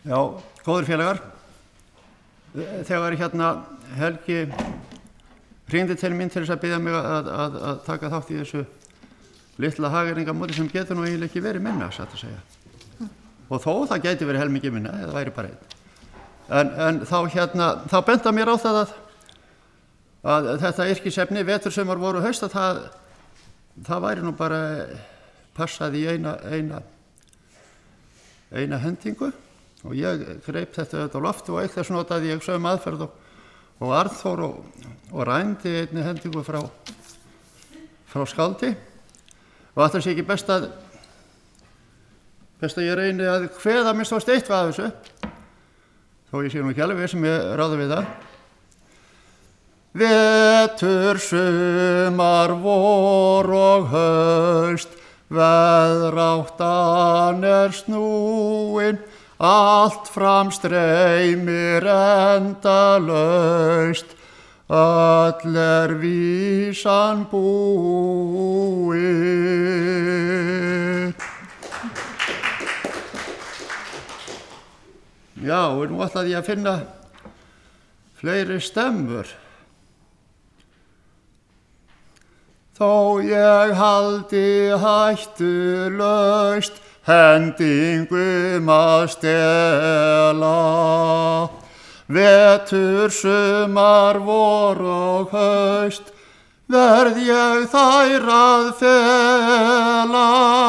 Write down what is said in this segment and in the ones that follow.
Já, góðir félagar, þegar Helgi hringdi til mín til þess að biðja mig að taka þátt í þessu litla hagræðingamóti sem getur nú eiginlega ekki verið minna, satt að segja. Og þó það gæti verið helmingi minna, eða væri bara einn. En þá benda mér á það að þetta yrkisefni, vetur, sumar, vor og haust, að það væri nú bara passað í eina hendingu. Og ég greip þetta á lofti og eitt þess notaði ég sömu aðferð og Arnþór og rændi einni hendingu frá skáldi. Og það sé ekki best að ég reyni að kveða minnst ást eitthvað af þessu, þó ég sé nú ekki alveg sem ég ráði við það. Vetur, sumar, vor og haust, veðráttan snúin, allt fram streymir endalaust, öll vísan búin. Já, og nú ætlaði ég að finna fleiri stemmur. Þó ég haldi hættulaust hendingum að stela, vetur, sumar, vor og haust, verð ég þær að fela.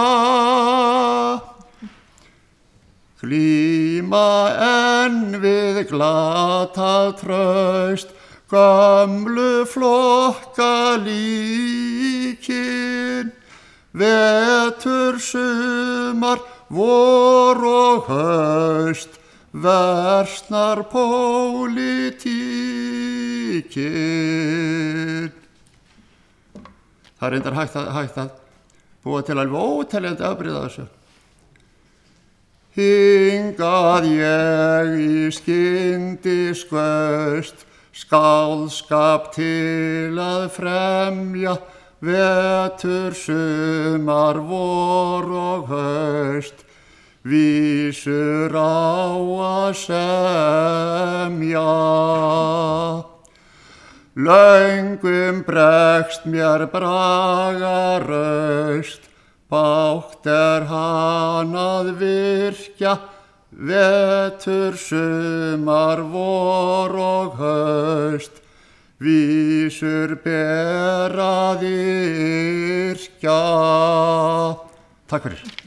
Glíma enn við glatað traust, gömlu flokka líkin, vetur, sumar, vor og haust, versnar pólitíkin. Það reyndar hægt að búa til alveg óteljandi afbrigði af þessu. Hingað ég í skyndiskaust, skáldskap til að fremja, vetur, sumar, vor og haust, vísur á að semja. Löngum bregst mér bragaraust, bágt hann að virkja, vetur, sumar, vor og haust, vísur ber að yrkja. Takk fyrir.